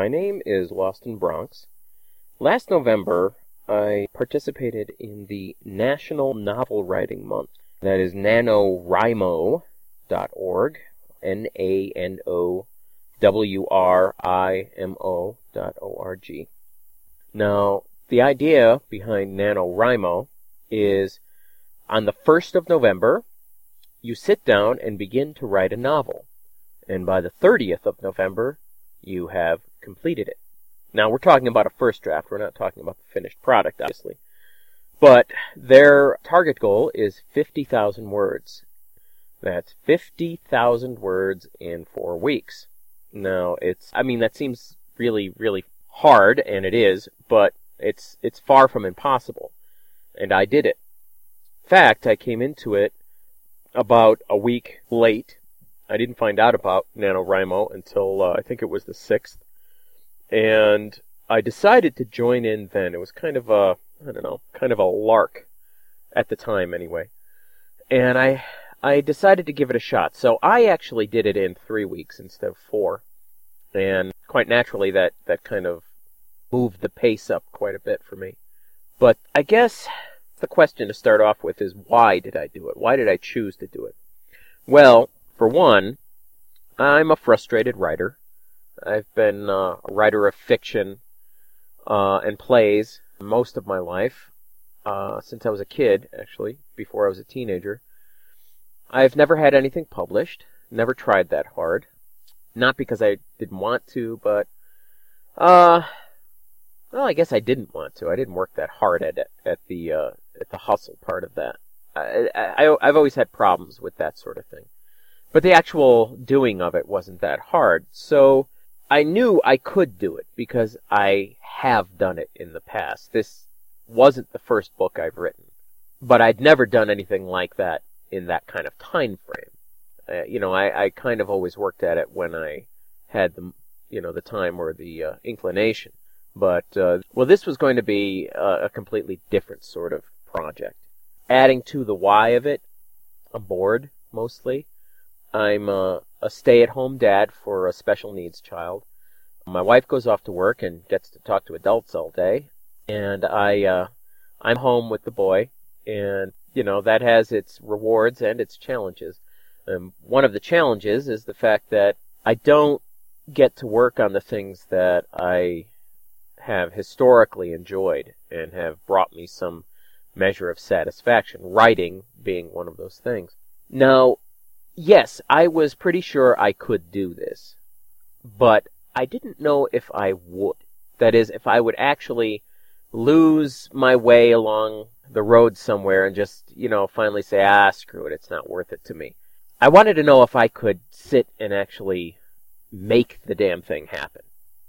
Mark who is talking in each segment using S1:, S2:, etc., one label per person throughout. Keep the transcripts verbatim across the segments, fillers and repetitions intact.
S1: My name is Loston Bronx. Last November, I participated in the National Novel Writing Month. That is NaNoWriMo dot org, N A N O W R I M O dot O R G. Now, the idea behind NaNoWriMo is on the first of November, you sit down and begin to write a novel. And by the thirtieth of November, you have completed it. Now, we're talking about a first draft. We're not talking about the finished product, obviously. But their target goal is fifty thousand words. That's fifty thousand words in four weeks. Now, it's, I mean, that seems really, really hard, and it is, but it's it's far from impossible. And I did it. In fact, I came into it about a week late. I didn't find out about NaNoWriMo until uh, I think it was the sixth. And I decided to join in then. It was kind of a, I don't know, kind of a lark at the time anyway. And I I decided to give it a shot. So I actually did it in three weeks instead of four. And quite naturally that, that kind of moved the pace up quite a bit for me. But I guess the question to start off with is, why did I do it? Why did I choose to do it? Well, for one, I'm a frustrated writer. I've been uh, a writer of fiction uh, and plays most of my life, uh, since I was a kid, actually, before I was a teenager. I've never had anything published, never tried that hard. Not because I didn't want to, but, uh, well, I guess I didn't want to. I didn't work that hard at it, at the uh, at the hustle part of that. I, I, I've always had problems with that sort of thing. But the actual doing of it wasn't that hard. So I knew I could do it because I have done it in the past. This wasn't the first book I've written. But I'd never done anything like that in that kind of time frame. Uh, you know, I, I kind of always worked at it when I had the, you know, the time or the uh, inclination. But, uh, well, this was going to be a, a completely different sort of project. Adding to the why of it, I'm bored, mostly. I'm a, a stay-at-home dad for a special needs child. My wife goes off to work and gets to talk to adults all day. And I, uh, I'm home with the boy. And, you know, that has its rewards and its challenges. Um, one of the challenges is the fact that I don't get to work on the things that I have historically enjoyed and have brought me some measure of satisfaction, writing being one of those things. Now, yes, I was pretty sure I could do this, but I didn't know if I would. That is, if I would actually lose my way along the road somewhere and just, you know, finally say, ah, screw it, it's not worth it to me. I wanted to know if I could sit and actually make the damn thing happen.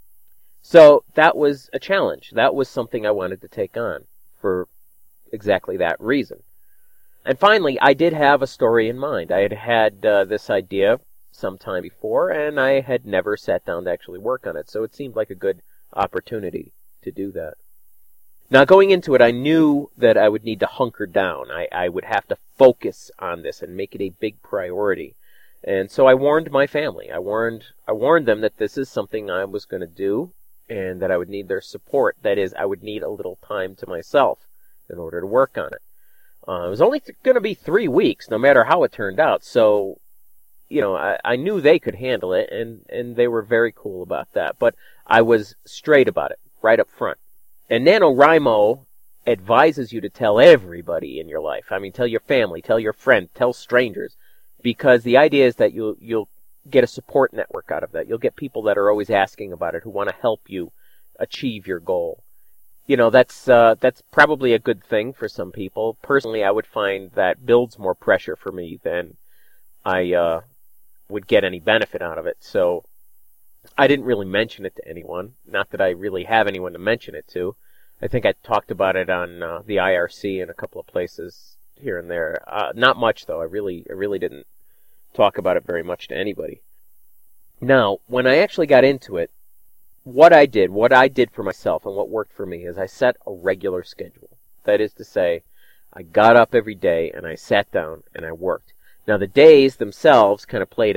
S1: So that was a challenge. That was something I wanted to take on for exactly that reason. And finally, I did have a story in mind. I had had uh, this idea some time before, and I had never sat down to actually work on it. So it seemed like a good opportunity to do that. Now, going into it, I knew that I would need to hunker down. I, I would have to focus on this and make it a big priority. And so I warned my family. I warned I warned them that this is something I was going to do and that I would need their support. That is, I would need a little time to myself in order to work on it. Uh, it was only th- going to be three weeks, no matter how it turned out. So, you know, I, I knew they could handle it, and, and they were very cool about that. But I was straight about it, right up front. And NaNoWriMo advises you to tell everybody in your life. I mean, tell your family, tell your friend, tell strangers. Because the idea is that you'll, you'll get a support network out of that. You'll get people that are always asking about it, who want to help you achieve your goal. You know, that's uh, that's probably a good thing for some people. Personally, I would find that builds more pressure for me than I uh, would get any benefit out of it. So I didn't really mention it to anyone. Not that I really have anyone to mention it to. I think I talked about it on uh, the I R C in a couple of places here and there. Uh, not much, though. I really, I really didn't talk about it very much to anybody. Now, when I actually got into it, what I did, what I did for myself and what worked for me is I set a regular schedule. That is to say, I got up every day and I sat down and I worked. Now, the days themselves kind of played out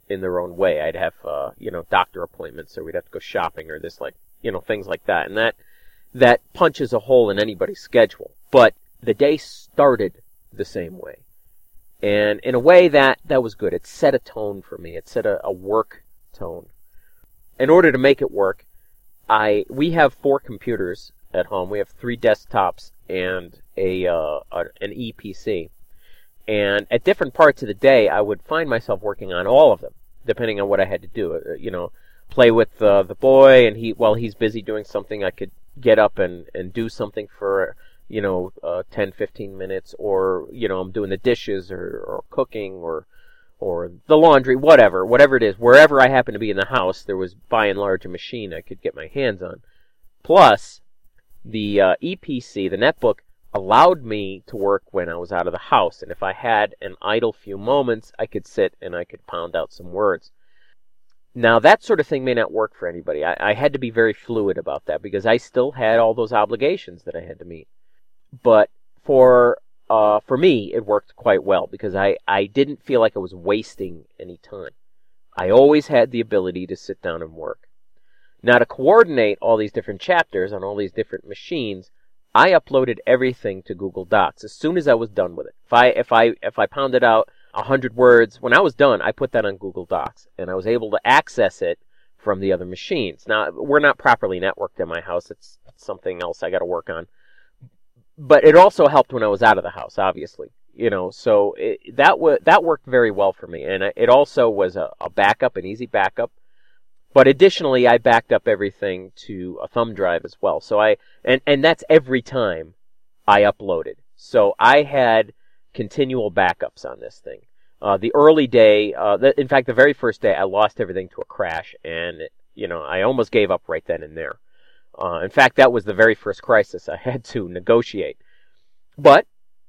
S1: in their own way. I'd have, uh, you know, doctor appointments, or we'd have to go shopping, or this, like, you know, things like that. And that, that punches a hole in anybody's schedule. But the day started the same way. And in a way, that, that was good. It set a tone for me. It set a, a work tone. In order to make it work, I we have four computers at home. We have three desktops and a, uh, a an E P C. And at different parts of the day, I would find myself working on all of them, depending on what I had to do. Uh, you know, play with uh, the boy, and he while he's busy doing something, I could get up and, and do something for, you know, uh, ten, fifteen minutes, or, you know, I'm doing the dishes, or, or cooking, or or the laundry, whatever, whatever it is. Wherever I happen to be in the house, there was, by and large, a machine I could get my hands on. Plus, the uh, E P C, the netbook, allowed me to work when I was out of the house. And if I had an idle few moments, I could sit and I could pound out some words. Now, that sort of thing may not work for anybody. I, I had to be very fluid about that, because I still had all those obligations that I had to meet. But for uh, for me, it worked quite well, because I, I didn't feel like I was wasting any time. I always had the ability to sit down and work. Now, to coordinate all these different chapters on all these different machines, I uploaded everything to Google Docs as soon as I was done with it. If I if I if I pounded out a hundred words, when I was done, I put that on Google Docs, and I was able to access it from the other machines. Now, we're not properly networked in my house. It's, it's something else I got to work on. But it also helped when I was out of the house, obviously. You know, so it, that w- that worked very well for me, and it also was a, a backup, an easy backup. But additionally, I backed up everything to a thumb drive as well. So I and and that's every time I uploaded. So I had continual backups on this thing. Uh, the early day, uh, the, in fact, the very first day, I lost everything to a crash, and you know, I almost gave up right then and there. Uh, in fact, that was the very first crisis I had to negotiate. But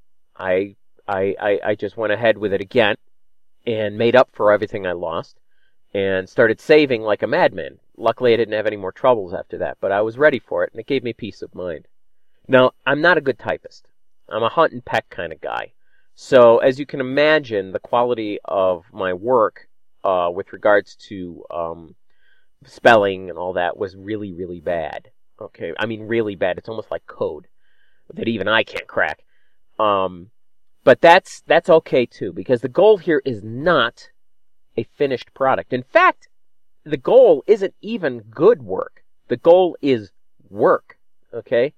S1: I, I, I, I just went ahead with it again and made up for everything I lost and started saving like a madman. Luckily, I didn't have any more troubles after that, but I was ready for it, and it gave me peace of mind. Now, I'm not a good typist. I'm a hunt and peck kind of guy. So, as you can imagine, the quality of my work uh, with regards to um, spelling and all that was really, really bad. Okay, I mean really bad. It's almost like code that even I can't crack. Um, but that's that's okay too, because the goal here is not a finished product. In fact, the goal isn't even good work. The goal is work. Okay,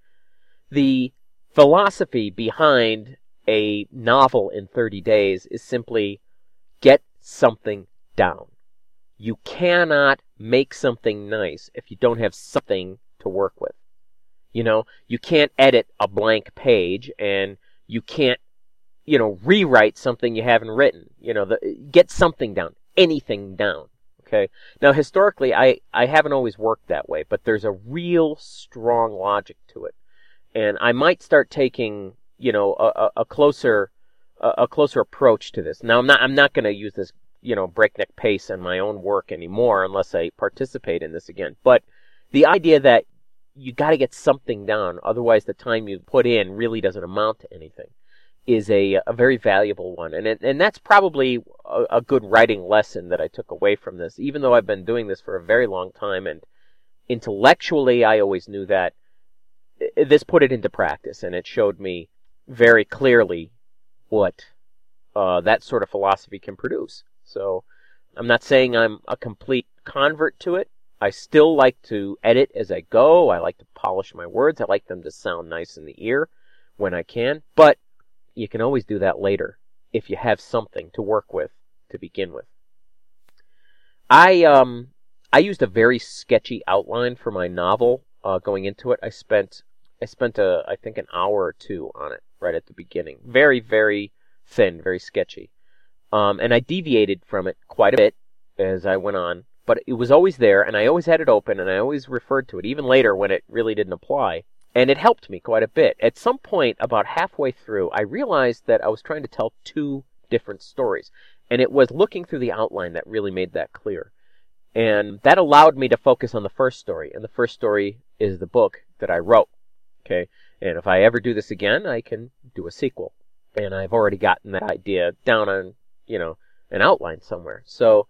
S1: the philosophy behind a novel in thirty days is simply get something down. You cannot make something nice if you don't have something to work with. You know, you can't edit a blank page, and you can't, you know, rewrite something you haven't written. You know, the, get something down, anything down. Okay. Now, historically, I, I haven't always worked that way, but there's a real strong logic to it. And I might start taking, you know, a, a closer, a, a closer approach to this. Now, I'm not, I'm not going to use this, you know, breakneck pace in my own work anymore unless I participate in this again. But the idea that you got to get something down, otherwise the time you put in really doesn't amount to anything, is a a very valuable one. And it, and that's probably a, a good writing lesson that I took away from this, even though I've been doing this for a very long time, and intellectually I always knew that. This put it into practice, and it showed me very clearly what uh, that sort of philosophy can produce. So I'm not saying I'm a complete convert to it. I still like to edit as I go. I like to polish my words. I like them to sound nice in the ear when I can. But you can always do that later if you have something to work with to begin with. I um I used a very sketchy outline for my novel uh, going into it. I spent I spent a I think an hour or two on it right at the beginning. Very very thin, very sketchy, um, and I deviated from it quite a bit as I went on. But it was always there, and I always had it open, and I always referred to it, even later when it really didn't apply. And it helped me quite a bit. At some point, about halfway through, I realized that I was trying to tell two different stories. And it was looking through the outline that really made that clear. And that allowed me to focus on the first story. And the first story is the book that I wrote. Okay? And if I ever do this again, I can do a sequel. And I've already gotten that idea down on, you know, an outline somewhere. So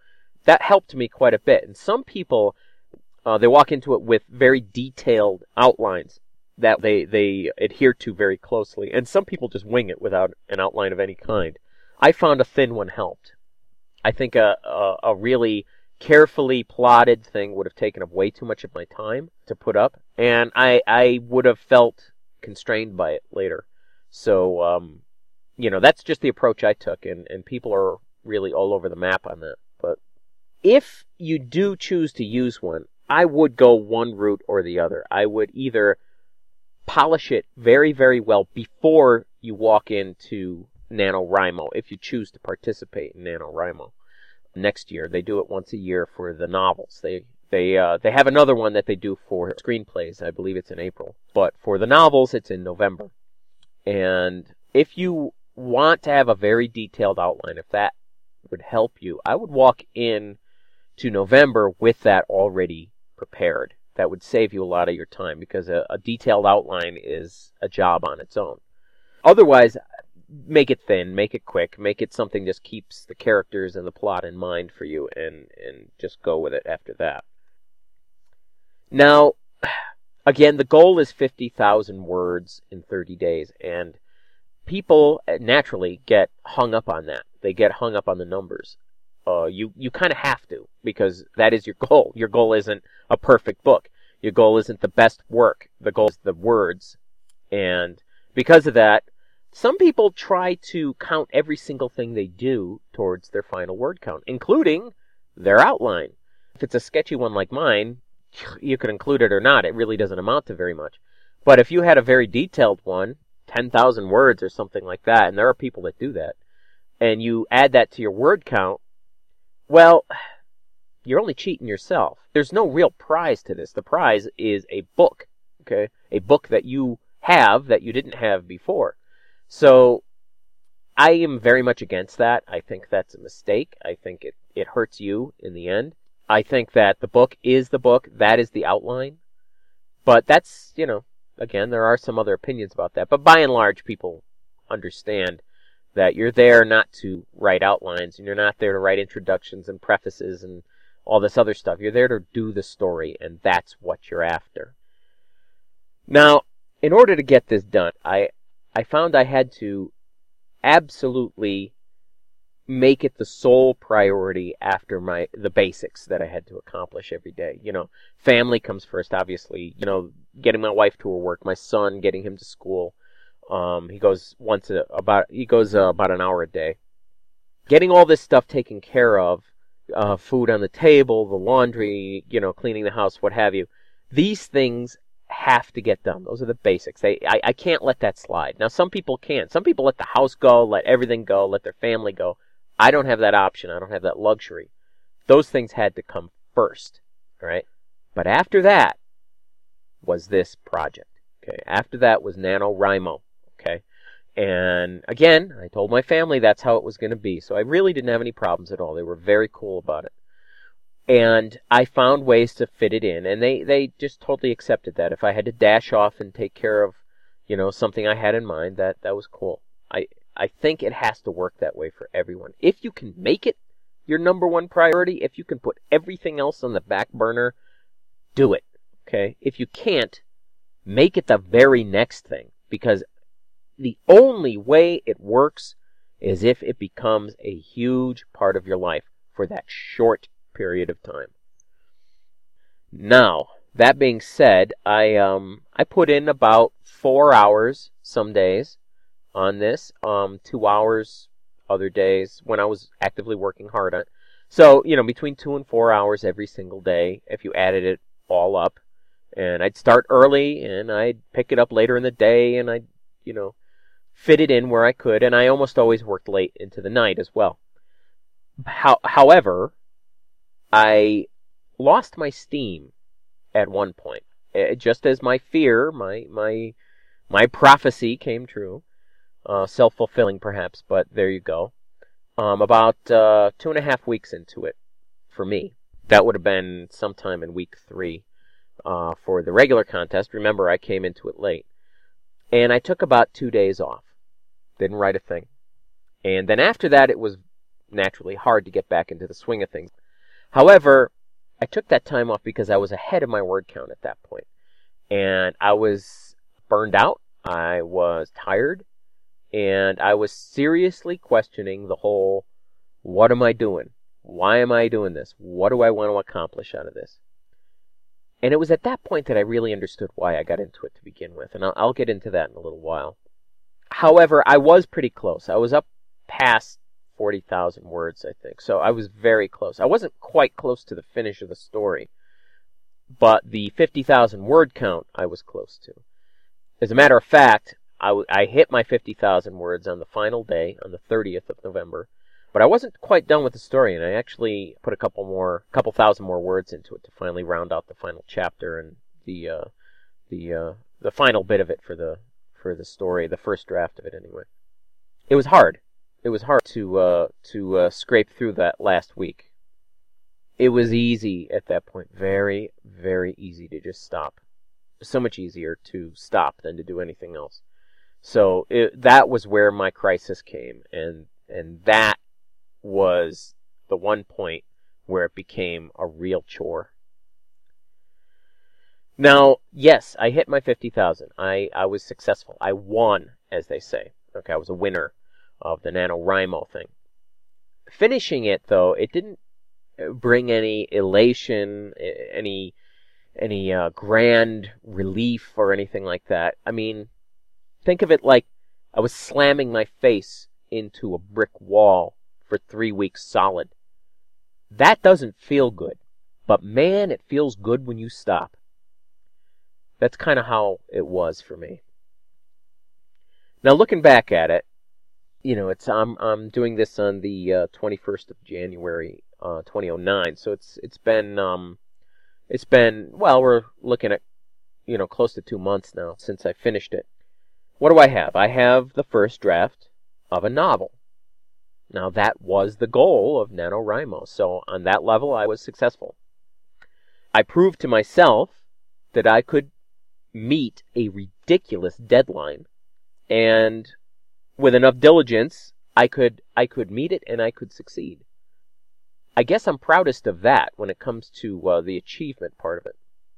S1: that helped me quite a bit. And some people, uh, they walk into it with very detailed outlines that they, they adhere to very closely. And some people just wing it without an outline of any kind. I found a thin one helped. I think a, a, a really carefully plotted thing would have taken up way too much of my time to put up, and I, I would have felt constrained by it later. So, um, you know, that's just the approach I took, and, and people are really all over the map on that. But if you do choose to use one, I would go one route or the other. I would either polish it very, very well before you walk into NaNoWriMo, if you choose to participate in NaNoWriMo next year. They do it once a year for the novels. They they uh, they have another one that they do for screenplays. I believe it's in April. But for the novels, it's in November. And if you want to have a very detailed outline, if that would help you, I would walk in to November with that already prepared. That would save you a lot of your time, because a, a detailed outline is a job on its own. Otherwise, make it thin, make it quick, make it something just keeps the characters and the plot in mind for you, and, and just go with it after that. Now, again, the goal is fifty thousand words in thirty days, and people naturally get hung up on that. They get hung up on the numbers. Uh, you, you kind of have to, because that is your goal. Your goal isn't a perfect book. Your goal isn't the best work. The goal is the words. And because of that, some people try to count every single thing they do towards their final word count, including their outline. If it's a sketchy one like mine, you could include it or not. It really doesn't amount to very much. But if you had a very detailed one, ten thousand words or something like that, and there are people that do that, and you add that to your word count, well, you're only cheating yourself. There's no real prize to this. The prize is a book, okay? A book that you have that you didn't have before. So I am very much against that. I think that's a mistake. I think it, it hurts you in the end. I think that the book is the book. That is the outline. But that's, you know, again, there are some other opinions about that. But by and large, people understand that you're there not to write outlines, and you're not there to write introductions and prefaces and all this other stuff. You're there to do the story, and that's what you're after. Now, in order to get this done, I I found I had to absolutely make it the sole priority after my the basics that I had to accomplish every day. You know, family comes first, obviously. You know, getting my wife to her work, my son, getting him to school. Um, he goes once a, about he goes uh, about an hour a day. Getting all this stuff taken care of, uh, food on the table, the laundry, you know, cleaning the house, what have you. These things have to get done. Those are the basics. They, I, I can't let that slide. Now, some people can. Some people let the house go, let everything go, let their family go. I don't have that option. I don't have that luxury. Those things had to come first, all right? But after that was this project, okay? After that was NaNoWriMo, okay? And again, I told my family that's how it was going to be. So I really didn't have any problems at all. They were very cool about it. And I found ways to fit it in, and they, they just totally accepted that. If I had to dash off and take care of, you know, something I had in mind, that, that was cool. I, I think it has to work that way for everyone. If you can make it your number one priority, if you can put everything else on the back burner, do it, okay? If you can't, make it the very next thing, because the only way it works is if it becomes a huge part of your life for that short period of time. Now, that being said, I um I put in about four hours some days on this, um two hours other days when I was actively working hard on it. So, you know, between two and four hours every single day, if you added it all up. And I'd start early, and I'd pick it up later in the day, and I'd, you know, fit it in where I could, and I almost always worked late into the night as well. How, however, I lost my steam at one point. It, just as my fear, my my my prophecy came true. Uh, self-fulfilling, perhaps, but there you go. Um, about uh, two and a half weeks into it, for me. That would have been sometime in week three uh, for the regular contest. Remember, I came into it late. And I took about two days off. Didn't write a thing. And then after that, it was naturally hard to get back into the swing of things. However, I took that time off because I was ahead of my word count at that point. And I was burned out, I was tired, and I was seriously questioning the whole, what am I doing? Why am I doing this? What do I want to accomplish out of this? And it was at that point that I really understood why I got into it to begin with, and I'll, I'll get into that in a little while. However, I was pretty close. I was up past forty thousand words, I think, so I was very close. I wasn't quite close to the finish of the story, but the fifty thousand word count I was close to. As a matter of fact, I, w- I hit my fifty thousand words on the final day, on the thirtieth of November, but I wasn't quite done with the story, and I actually put a couple more, couple thousand more words into it to finally round out the final chapter and the uh, the uh, the final bit of it for the for the story, the first draft of it anyway. It was hard. It was hard to uh, to uh, scrape through that last week. It was easy at that point, very, very easy to just stop. So much easier to stop than to do anything else. So it, that was where my crisis came, and and that was the one point where it became a real chore. Now, yes, I hit my fifty thousand. I, I was successful. I won, as they say. Okay, I was a winner of the NaNoWriMo thing. Finishing it, though, it didn't bring any elation, any any uh, grand relief or anything like that. I mean, think of it like I was slamming my face into a brick wall for three weeks solid. That doesn't feel good, but man, it feels good when you stop. That's kind of how it was for me. Now, looking back at it, you know, it's I'm I'm doing this on the uh, twenty-first of January, uh, twenty oh nine. So it's it's been um, it's been well, we're looking at, you know, close to two months now since I finished it. What do I have? I have the first draft of a novel. Now, that was the goal of NaNoWriMo, so on that level, I was successful. I proved to myself that I could meet a ridiculous deadline, and with enough diligence, I could I could meet it and I could succeed. I guess I'm proudest of that when it comes to uh, the achievement part of it.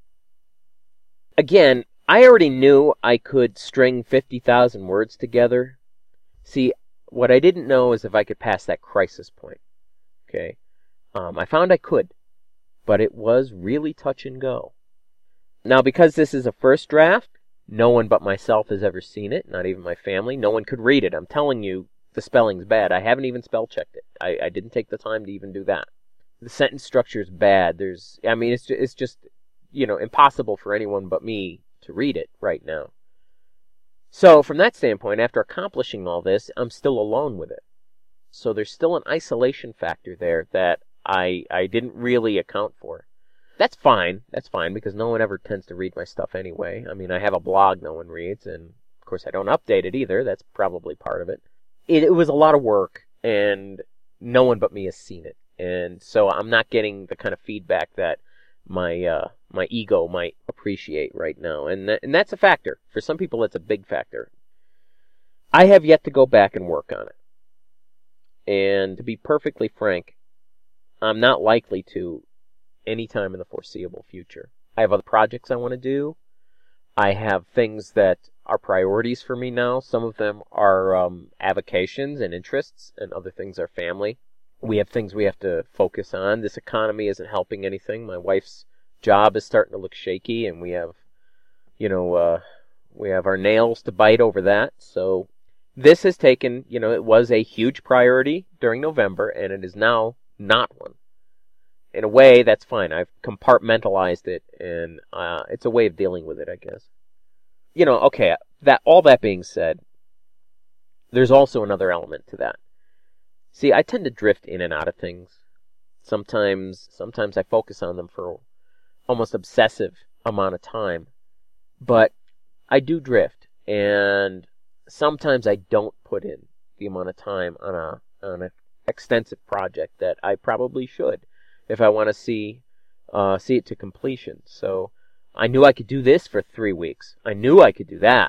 S1: Again, I already knew I could string fifty thousand words together. See, what I didn't know is if I could pass that crisis point. Okay, um, I found I could, but it was really touch and go. Now, because this is a first draft, no one but myself has ever seen it, not even my family. No one could read it. I'm telling you, the spelling's bad. I haven't even spell checked it. I, I didn't take the time to even do that. The sentence structure is bad. There's, I mean, it's it's just, you know, impossible for anyone but me to read it right now. So, from that standpoint, after accomplishing all this, I'm still alone with it. So there's still an isolation factor there that I I didn't really account for. That's fine. That's fine, because no one ever tends to read my stuff anyway. I mean, I have a blog no one reads, and of course I don't update it either. That's probably part of it. It, it was a lot of work, and no one but me has seen it. And so I'm not getting the kind of feedback that my uh, my ego might appreciate right now. And, th- and that's a factor. For some people, it's a big factor. I have yet to go back and work on it. And to be perfectly frank, I'm not likely to anytime in the foreseeable future. I have other projects I want to do. I have things that are priorities for me now. Some of them are um, avocations and interests, and other things are family. We have things we have to focus on. This economy isn't helping anything. My wife's job is starting to look shaky, and we have, you know, uh, we have our nails to bite over that. So this has taken, you know, it was a huge priority during November, and it is now not one. In a way, that's fine. I've compartmentalized it, and uh, it's a way of dealing with it, I guess. You know, okay, that all that being said, there's also another element to that. See, I tend to drift in and out of things. Sometimes, sometimes I focus on them for almost obsessive amount of time, but I do drift, and sometimes I don't put in the amount of time on a on an extensive project that I probably should, if I want to see uh, see it to completion. So I knew I could do this for three weeks. I knew I could do that.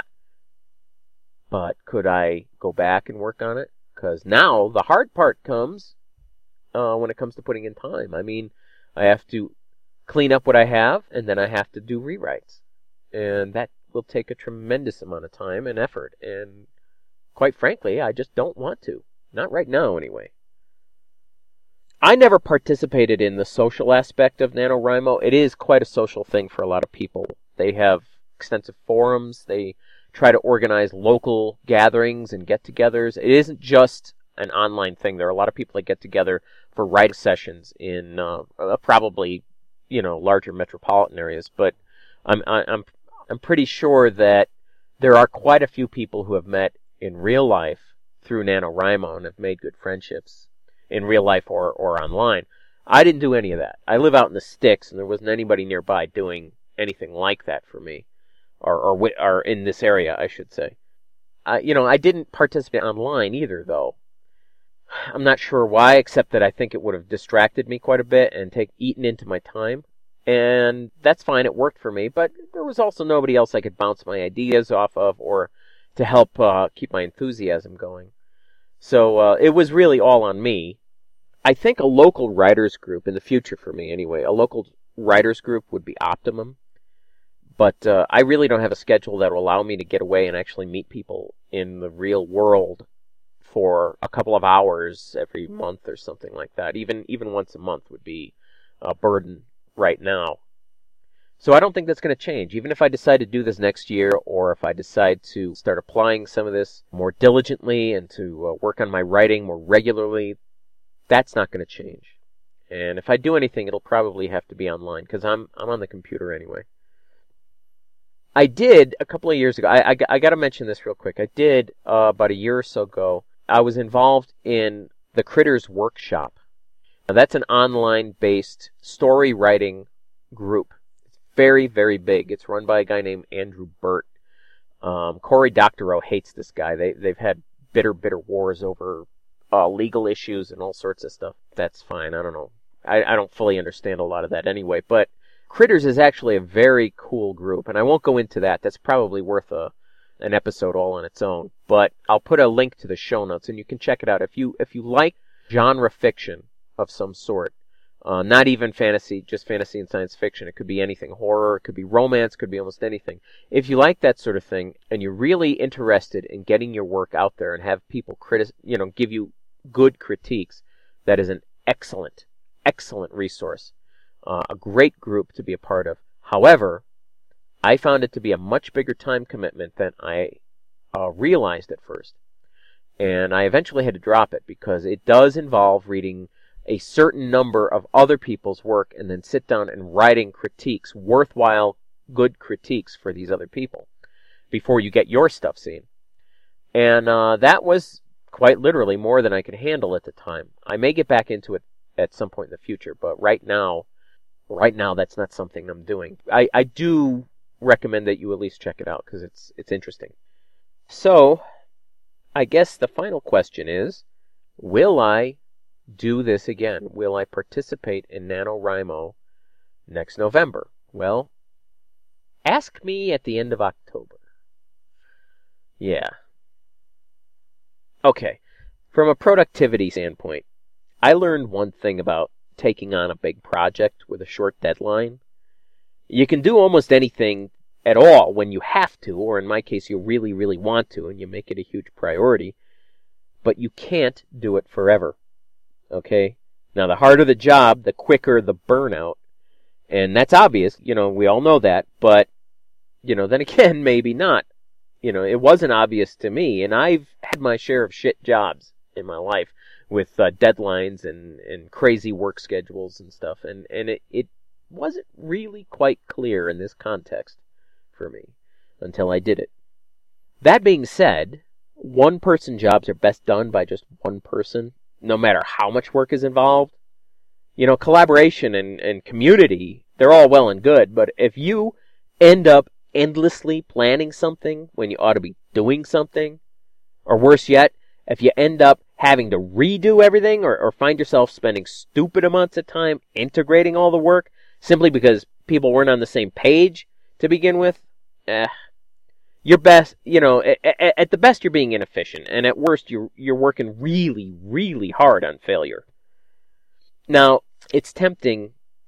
S1: But could I go back and work on it? Because now the hard part comes uh, when it comes to putting in time. I mean, I have to clean up what I have, and then I have to do rewrites. And that will take a tremendous amount of time and effort. And quite frankly, I just don't want to. Not right now, anyway. I never participated in the social aspect of NaNoWriMo. It is quite a social thing for a lot of people. They have extensive forums. They try to organize local gatherings and get-togethers. It isn't just an online thing. There are a lot of people that get together for writing sessions in uh, probably, you know, larger metropolitan areas. But I'm I'm I'm pretty sure that there are quite a few people who have met in real life through NaNoWriMo and have made good friendships in real life or, or online. I didn't do any of that. I live out in the sticks, and there wasn't anybody nearby doing anything like that for me, or or, or in this area, I should say. I, you know, I didn't participate online either, though. I'm not sure why, except that I think it would have distracted me quite a bit and take eaten into my time. And that's fine, it worked for me, but there was also nobody else I could bounce my ideas off of or to help uh, keep my enthusiasm going. So uh, it was really all on me. I think a local writers group, in the future for me anyway, a local writers group would be optimum. But uh, I really don't have a schedule that will allow me to get away and actually meet people in the real world for a couple of hours every month or something like that. Even even once a month would be a burden right now. So I don't think that's going to change. Even if I decide to do this next year, or if I decide to start applying some of this more diligently and to uh, work on my writing more regularly, that's not going to change. And if I do anything, it'll probably have to be online, because I'm I'm on the computer anyway. I did, a couple of years ago, I, I, I got to mention this real quick. I did, uh, about a year or so ago, I was involved in the Critters Workshop. Now, that's an online-based story writing group. It's very, very big. It's run by a guy named Andrew Burt. Um, Cory Doctorow hates this guy. They, they've had bitter, bitter wars over uh, legal issues and all sorts of stuff. That's fine. I don't know. I, I don't fully understand a lot of that anyway, but Critters is actually a very cool group, and I won't go into that. That's probably worth a an episode all on its own. But I'll put a link to the show notes, and you can check it out. If you if you like genre fiction of some sort, uh, not even fantasy, just fantasy and science fiction. It could be anything. Horror, it could be romance, it could be almost anything. If you like that sort of thing, and you're really interested in getting your work out there and have people critic, you know, give you good critiques, that is an excellent, excellent resource. Uh, a great group to be a part of. However, I found it to be a much bigger time commitment than I uh, realized at first. And I eventually had to drop it because it does involve reading a certain number of other people's work and then sit down and writing critiques, worthwhile, good critiques for these other people before you get your stuff seen. And uh, that was quite literally more than I could handle at the time. I may get back into it at some point in the future, but right now, Right now, that's not something I'm doing. I, I do recommend that you at least check it out, because it's it's interesting. So, I guess the final question is, will I do this again? Will I participate in NaNoWriMo next November? Well, ask me at the end of October. Yeah. Okay. From a productivity standpoint, I learned one thing about taking on a big project with a short deadline. You can do almost anything at all when you have to, or in my case, you really, really want to, and you make it a huge priority, but you can't do it forever. Okay? Now, the harder the job, the quicker the burnout, and that's obvious, you know, we all know that, but, you know, then again, maybe not. You know, it wasn't obvious to me, and I've had my share of shit jobs in my life, with uh, deadlines and, and crazy work schedules and stuff. And, and it, it wasn't really quite clear in this context for me until I did it. That being said, one-person jobs are best done by just one person, no matter how much work is involved. You know, collaboration and, and community, they're all well and good, but if you end up endlessly planning something when you ought to be doing something, or worse yet, if you end up having to redo everything or, or find yourself spending stupid amounts of time integrating all the work simply because people weren't on the same page to begin with, eh, you're best, you know, at, at the best you're being inefficient, and at worst you're, you're working really, really hard on failure. Now, it's tempting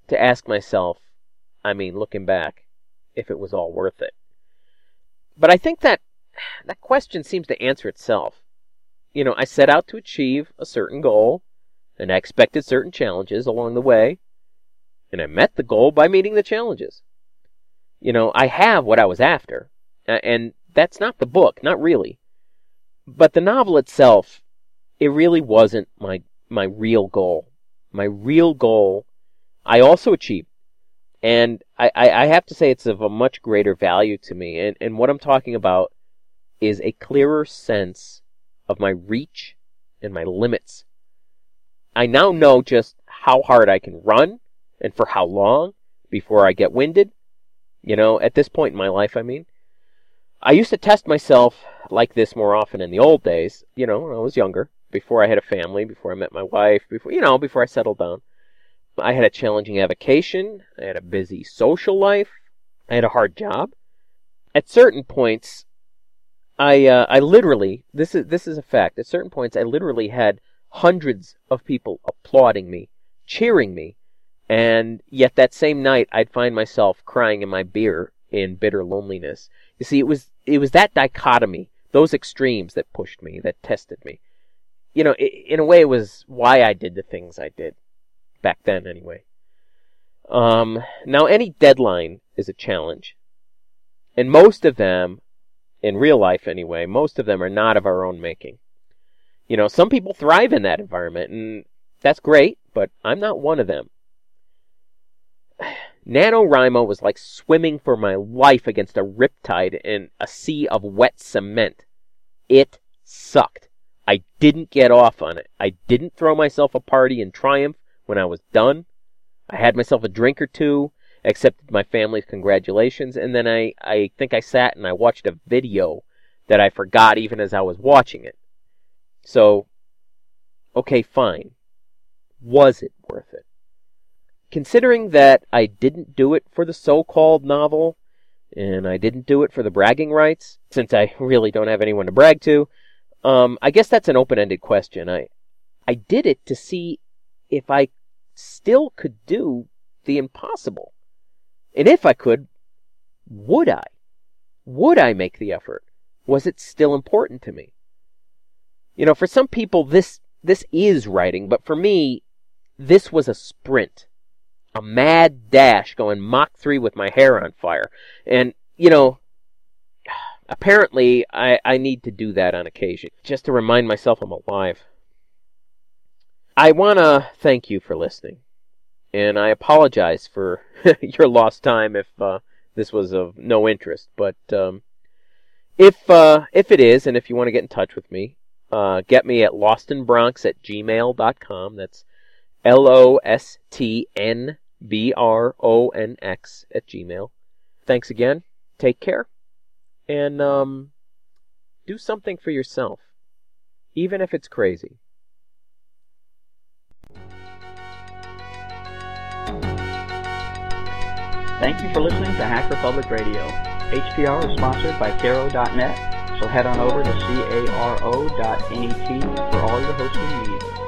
S1: to ask myself, I mean, looking back, if it was all worth it. But I think that that question seems to answer itself. You know, I set out to achieve a certain goal, and I expected certain challenges along the way, and I met the goal by meeting the challenges. You know, I have what I was after, and that's not the book, not really. But the novel itself, it really wasn't my my real goal. My real goal, I also achieved. And I, I, I have to say it's of a much greater value to me. And, and what I'm talking about is a clearer sense of my reach and my limits. I now know just how hard I can run and for how long before I get winded. You know, at this point in my life, I mean. I used to test myself like this more often in the old days, you know, when I was younger, before I had a family, before I met my wife, before, you know, before I settled down. I had a challenging avocation, I had a busy social life, I had a hard job. At certain points, I uh, I literally, this is this is a fact, at certain points I literally had hundreds of people applauding me, cheering me, and yet that same night I'd find myself crying in my beer in bitter loneliness. You see, it was it was that dichotomy, those extremes that pushed me, that tested me. You know, in a way it was why I did the things I did. Back then, anyway. Um, now, any deadline is a challenge. And most of them, in real life anyway, most of them are not of our own making. You know, some people thrive in that environment, and that's great, but I'm not one of them. NaNoWriMo was like swimming for my life against a riptide in a sea of wet cement. It sucked. I didn't get off on it. I didn't throw myself a party in triumph when I was done. I had myself a drink or two, accepted my family's congratulations, and then I, I think I sat and I watched a video that I forgot even as I was watching it. So, okay, fine. Was it worth it? Considering that I didn't do it for the so-called novel, and I didn't do it for the bragging rights, since I really don't have anyone to brag to, um, I guess that's an open-ended question. I, I did it to see if I still could do the impossible. And if I could, would I? Would I make the effort? Was it still important to me? You know, for some people, this this is writing, but for me, this was a sprint. A mad dash going Mach three with my hair on fire. And, you know, apparently I, I need to do that on occasion, just to remind myself I'm alive. I want to thank you for listening, and I apologize for your lost time if uh, this was of no interest. But um, if uh, if it is, and if you want to get in touch with me, uh, get me at lostnbronx at gmail dot com. That's L O S T N B R O N X at Gmail. Thanks again. Take care, and um, do something for yourself, even if it's crazy.
S2: Thank you for listening to Hacker Public Radio. H P R is sponsored by Caro dot net, so head on over to caro dot net for all your hosting needs.